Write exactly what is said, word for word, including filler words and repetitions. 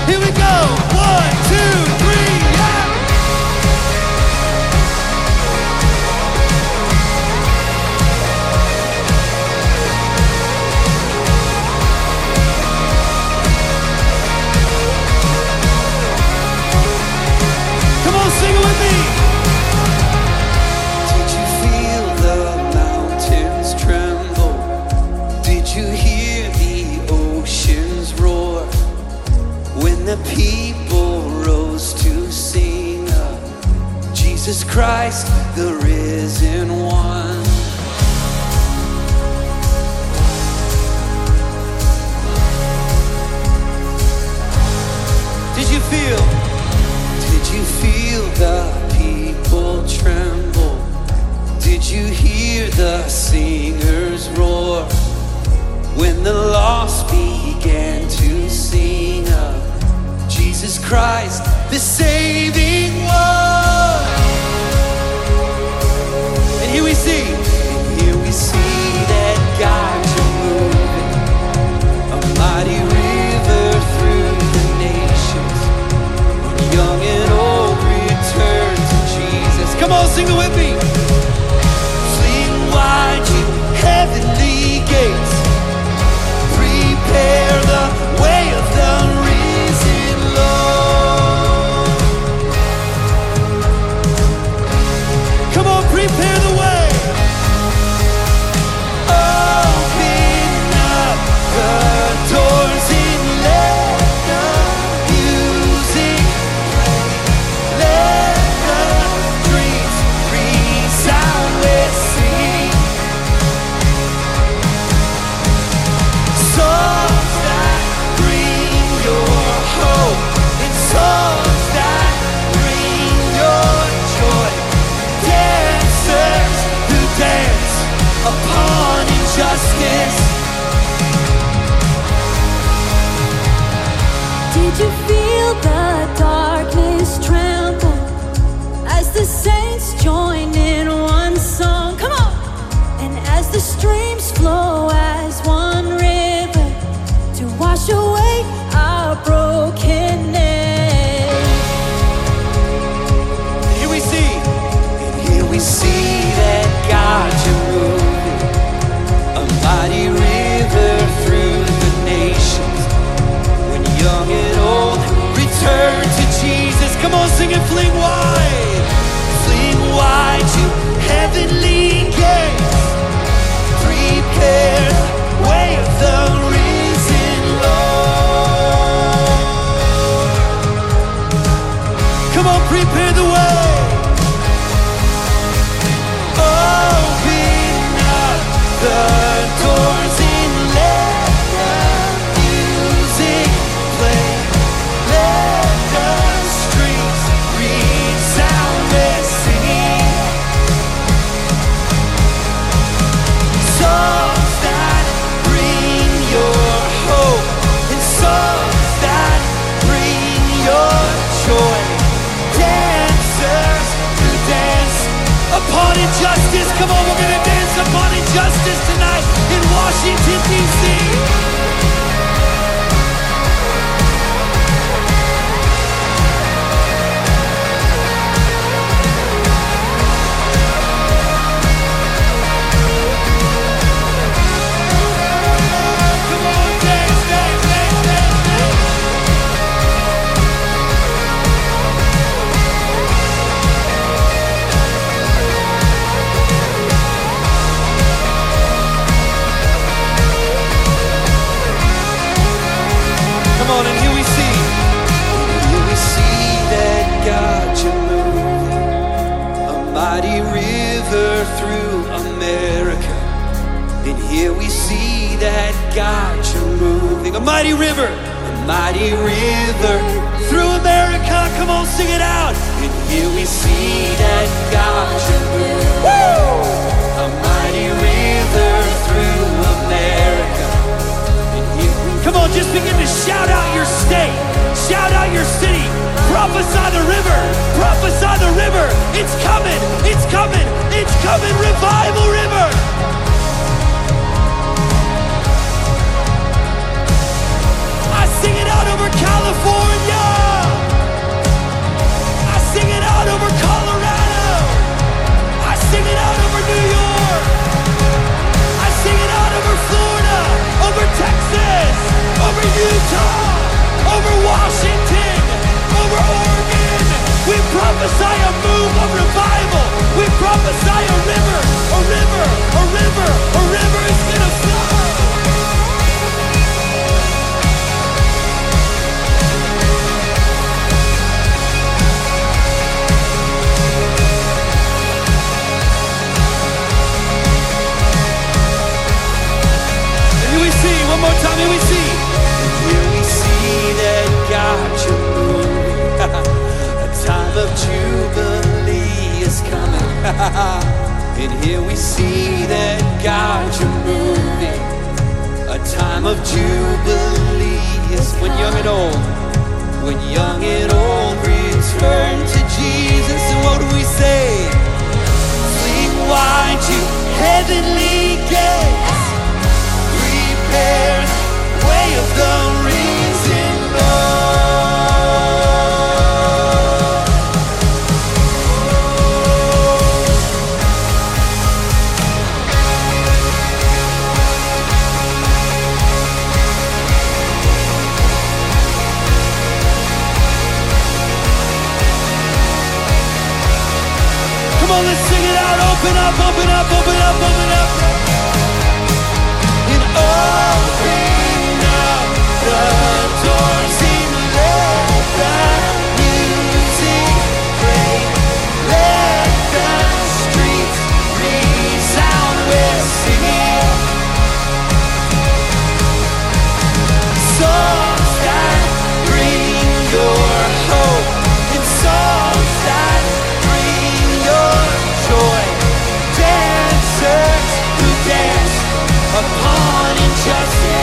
Here we go. One, two, three, yeah. Come on, sing it with me. Did you feel the mountains tremble? Did you hear the oceans roar? When the people rose to sing of Jesus Christ, the risen one. Did you feel? Did you feel the people tremble? Did you hear the singers roar? When the lost began to sing of Jesus Christ, the saving one. And here we see. And here we see that God's moving, a mighty river through the nations. When young and old return to Jesus. Come on, sing it with me. Fling wide you heavenly gates, prepare the way of the risen Lord. Come on, prepare the way. Open up the doors and let the music play. Let the streets resound with singing. Songs that bring your hope and songs that bring your joy. Dancers who dance upon injustice. Did you feel the darkness tremble as the saints join in one song? Come on! And as the streams flow as one river to wash away our brokenness. Here we see. And here we see that God you're moving, a mighty river through the nations. When young and old return to Jesus. Come on, sing it, fling wide. Fling wide you heavenly gates, prepare the way of the risen Lord. Come on, prepare the way. Open up the doors and let the music play. Let the streets resound with singing. Songs that bring your hope and songs that bring your joy. Dancers who dance Upon injustice. Come on, we're gonna dance upon injustice tonight in Washington, D C Come on, dance, dance, dance, dance, dance. Come on, and here we see. Here we see that God you're moving, a mighty river through America. And here we see that God you're moving, A mighty river a mighty river. through America. Come on, sing it out. And here we see that God you're moving, a mighty river through America. And here we Come on, just begin to shout out your state. Shout out your city. Prophesy the river. Prophesy the river. It's coming. It's coming. It's coming. Revival river. I sing it out over California. And here we see that God, you're moving. A time of jubilee is when young and old, when young and old return to Jesus. And what do we say? Fling wide to heavenly gates, prepare the way of the risen Lord. Come on, let's sing it out. Open up, open up, open up, open up. And open up the doors and let the music play. Let the streets resound with singing. Songs that bring your hope, and songs that bring your joy. Dancers who dance upon injustice.